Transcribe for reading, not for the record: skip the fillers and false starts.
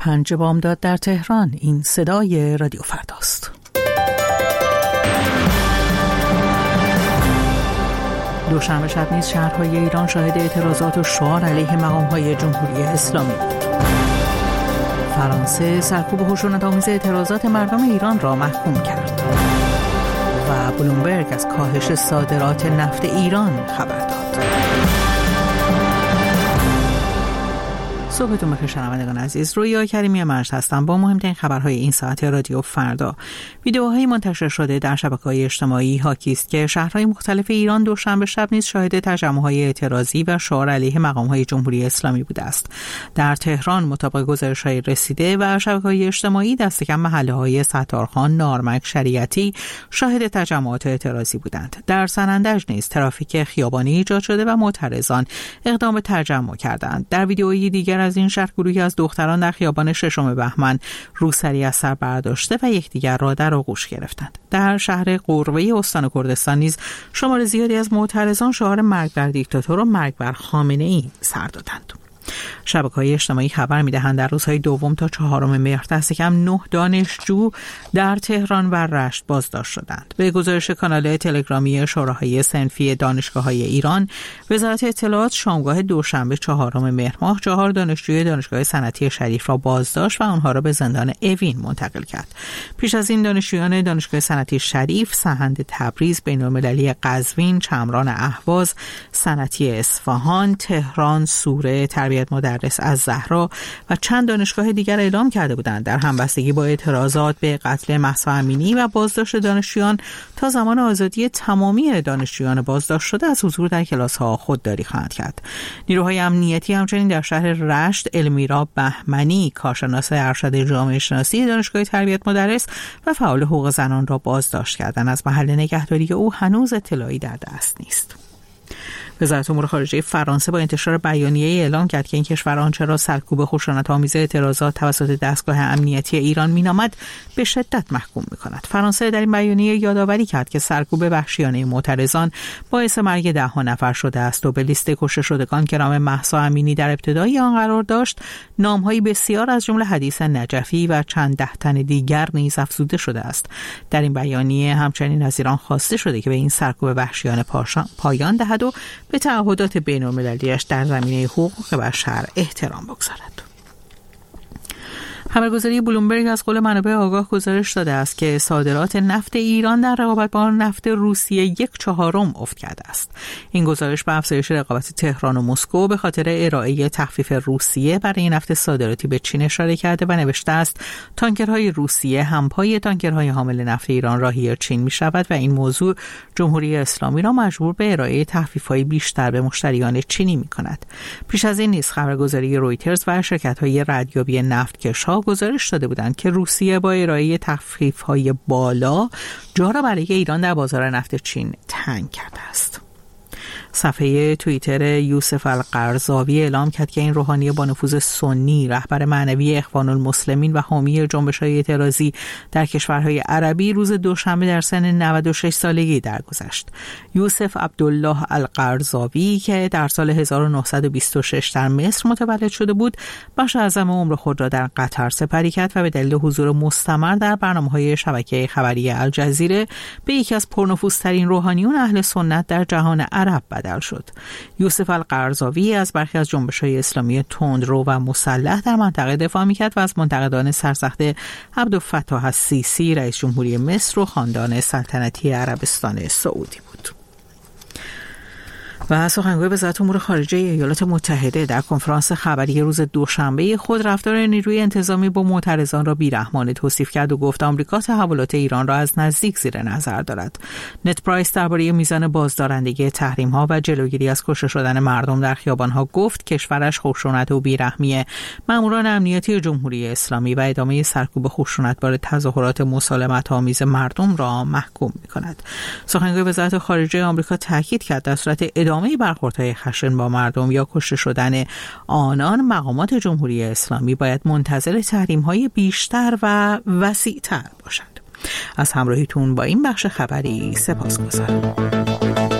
5 بامداد در تهران. این صدای رادیو فرداست. دوشنبه شب نیز شهرهای ایران شاهد اعتراضات و شعار علیه مقام‌های جمهوری اسلامی بود. فرانسه سرکوب خشونت‌آمیز اعتراضات مردم ایران را محکوم کرد و بلومبرگ از کاهش صادرات نفت ایران خبر داد. صبحتون بخیر شنوندگان عزیز، رویا کریمی مرج هستم با مهمترین خبرهای این ساعت رادیو فردا. ویدیوهایی منتشر شده در شبکه‌های اجتماعی حاکی است که شهرهای مختلف ایران دوشنبه شب نیز شاهد تجمع‌های اعتراضی و شعار علیه مقام‌های جمهوری اسلامی بوده است. در تهران مطابق گزارش‌های رسیده و شبکه‌های اجتماعی دست کم محله‌های ستارخان، نارمک، شریعتی شاهد تجمعات اعتراضی بودند. در سنندج نیز ترافیک خیابانی ایجاد شده و معترضان اقدام به تجمع کردند. در ویدیویی دیگر از این شهر گروهی از دختران در خیابان 6 بهمن روسری از سر برداشته و یکدیگر را در آغوش گرفتند. در شهر قروه استان کردستان نیز شمار زیادی از معترضان شعار مرگ بر دیکتاتور و مرگ بر خامنه‌ای سر دادند. شبکه‌های اجتماعی خبر می‌دهند در روزهای 2 تا 4 مهر دست کم 9 دانشجو در تهران و رشت بازداشت شدند. به گزارش کانال تلگرامی شوراهای صنفی دانشگاه‌های ایران، وزارت اطلاعات شامگاه دوشنبه 4 مهر ماه 4 دانشجوی دانشگاه صنعتی شریف را بازداشت و آنها را به زندان اوین منتقل کرد. پیش از این دانشجویان دانشگاه صنعتی شریف، سهند تبریز، بین‌المللی قزوین، چمران اهواز، صنعتی اصفهان، تهران، سوره، تربیت مدرس از زهرا و چند دانشگاه دیگر اعلام کرده بودند در همبستگی با اعتراضات به قتل مهسا امینی و بازداشت دانشجویان تا زمان آزادی تمامی دانشجویان بازداشت شده از حضور در کلاس‌ها خودداری خواهند کرد. نیروهای امنیتی همچنین در شهر رشت المیرا بهمنی، کارشناس ارشد جامعه شناسی دانشگاه تربیت مدرس و فعال حقوق زنان را بازداشت کردند. از محل نگهداری او هنوز اطلاعی در دست نیست. وزارت امور خارجه فرانسه با انتشار بیانیه‌ای اعلام کرد که این کشور آنچه را سرکوب خشونت‌آمیز اعتراضات توسط دستگاه امنیتی ایران می‌نامد به شدت محکوم می‌کند. فرانسه در این بیانیه یادآوری کرد که سرکوب وحشیانه معترضان باعث مرگ 10 نفر شده است و به لیست کشته شدگان که نام مهسا امینی در ابتدای آن قرار داشت، نام‌های بسیار از جمله حدیث نجفی و چند 10 تن دیگر نیز افزوده شده است. در این بیانیه همچنین از ایران خواسته شده که به این سرکوب وحشیانه پایان دهد و به تعهدات بین‌المللی‌اش در زمینه حقوق بشر احترام بگذارد. خبرگزاری بلومبرگ از قول منابع آگاه گزارش داده است که صادرات نفت ایران در رقابت با نفت روسیه 1/4 افت کرده است. این گزارش به افزایش رقابت تهران و مسکو به خاطر ارائه تخفیف روسیه برای نفت صادراتی به چین اشاره کرده و نوشته است تانکرهای روسیه همپای تانکرهای حامل نفت ایران راهی چین می شود و این موضوع جمهوری اسلامی را مجبور به ارائه تخفیف‌های بیشتر به مشتریان چینی می کند. پیش از این نیز خبرگزاری رویترز و شرکت‌های ردیابی نفتکش‌ها گزارش داده بودند که روسیه با ارائه تخفیف‌های بالا جا را برای ایران در بازار نفت چین تنگ کرده است. صفحه توییتر یوسف القرضاوی اعلام کرد که این روحانی با نفوذ سنی، رهبر معنوی اخوان المسلمین و حامی جنبش‌های اعتراضی در کشورهای عربی، روز دوشنبه در سن 96 سالگی درگذشت. یوسف عبدالله القرضاوی که در سال 1926 در مصر متولد شده بود، بخش اعظم عمر خود را در قطر سپری کرد و به دلیل حضور مستمر در برنامه‌های شبکه خبری الجزیره به یکی از پرنفوذترین روحانیون اهل سنت در جهان عرب بدل شد. یوسف القرضاوی از برخی از جنبش‌های اسلامی تندرو و مسلح در منطقه دفاع می‌کرد و از منتقدان سرسخت عبدالفتاح السیسی رئیس جمهوری مصر و خاندان سلطنتی عربستان سعودی بود. و سخنگوی وزارت امور خارجه ایالات متحده در کنفرانس خبری روز دوشنبه خود رفتار نیروی انتظامی با معترضان را بیرحمانه توصیف کرد و گفت آمریکا تحولات ایران را از نزدیک زیر نظر دارد. نت پرایس درباره میزان بازدارندگی تحریم‌ها و جلوگیری از کشته شدن مردم در خیابان‌ها گفت کشورش خشونت و بیرحمی ماموران امنیتی جمهوری اسلامی و ادامه سرکوب خشونتبار تظاهرات مسالمت‌آمیز مردم را محکوم می‌کند. سخنگوی وزارت خارجه آمریکا تاکید کرد در صورت ادامه برخوردهای خشن با مردم یا کشته شدن آنان، مقامات جمهوری اسلامی باید منتظر تحریم‌های بیشتر و وسیع‌تر باشند. از همراهیتون با این بخش خبری سپاسگزارم.